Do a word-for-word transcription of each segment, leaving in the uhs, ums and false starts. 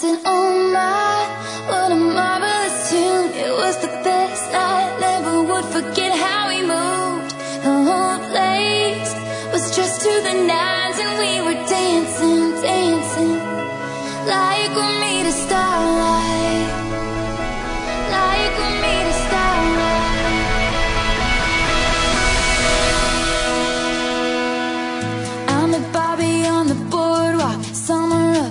said, oh my, what a marvelous tune. It was the best night, never would forget how we moved. The whole place was dressed to the nines, and we were dancing, dancing like we're made of starlight, like we're made of starlight. I met Bobby on the boardwalk, summer of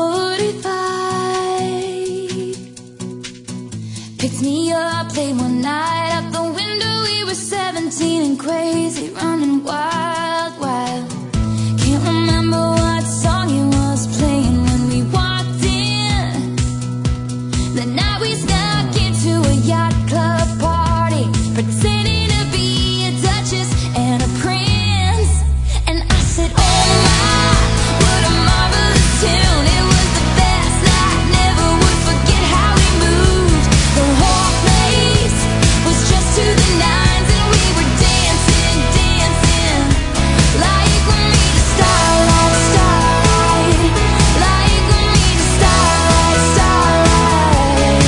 forty-five. Picked me up late one night, out the window we were seventeen and crazy, running wild, wild. Can't remember what song it was playing when we walked in. The night we snuck into a yacht club party, pretending to be a duchess and a prince. And I said, oh my, what a marvelous tune. It was the best night, never would forget how we moved. The whole place was dressed to the nines, and we were dancing, dancing like we're made of starlight, starlight, like we're made of starlight, starlight.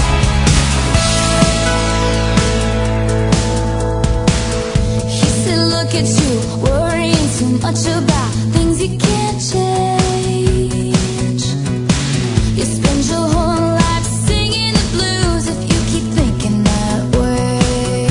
He said, look at you, worrying too much about things you can't change. You spend your whole life singing the blues if you keep thinking that way.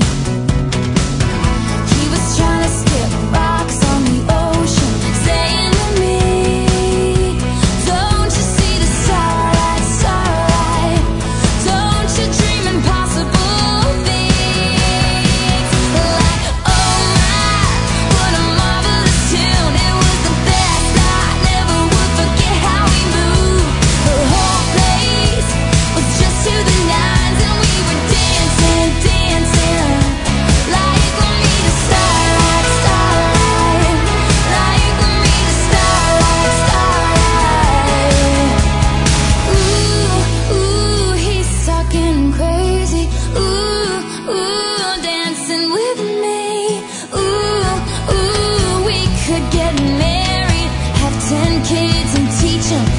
He was trying to skip rocks on the ocean, saying to me, don't you see the starlight, starlight? Don't you dream impossible things? Like, oh my, what a marvelous tune. It was the best night, never would forget how we moved. The whole place was just to the nines, and we were dancing, dancing like we're made of starlight, starlight, like we're made of starlight, starlight. Ooh, ooh, he's talking crazy. Ooh, ooh, dancing with me. Ooh, ooh, we could get married, have ten kids and teach 'em